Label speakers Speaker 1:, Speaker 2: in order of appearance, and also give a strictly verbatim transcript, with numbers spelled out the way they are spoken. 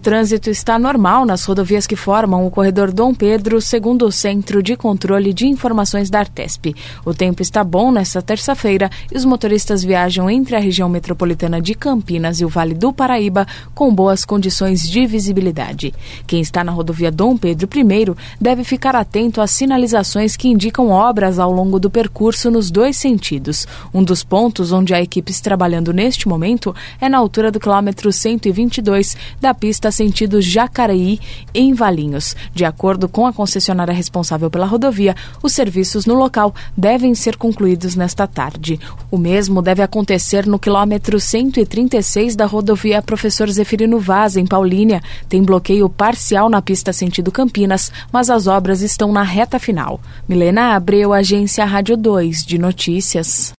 Speaker 1: trânsito está normal nas rodovias que formam o corredor Dom Pedro, segundo o Centro de Controle de Informações da Artesp. O tempo está bom nesta terça-feira e os motoristas viajam entre a região metropolitana de Campinas e o Vale do Paraíba com boas condições de visibilidade. Quem está na rodovia Dom Pedro I deve ficar atento às sinalizações que indicam obras ao longo do percurso nos dois sentidos. Um dos pontos onde há equipes trabalhando neste momento é na altura do quilômetro cento e vinte e dois da pista sentido Jacareí, em Valinhos. De acordo com a concessionária responsável pela rodovia, os serviços no local devem ser concluídos nesta tarde. O mesmo deve acontecer no quilômetro cento e trinta e seis da rodovia Professor Zeferino Vaz, em Paulínia. Tem bloqueio parcial na pista sentido Campinas, mas as obras estão na reta final. Milena Abreu, Agência Rádio dois de Notícias.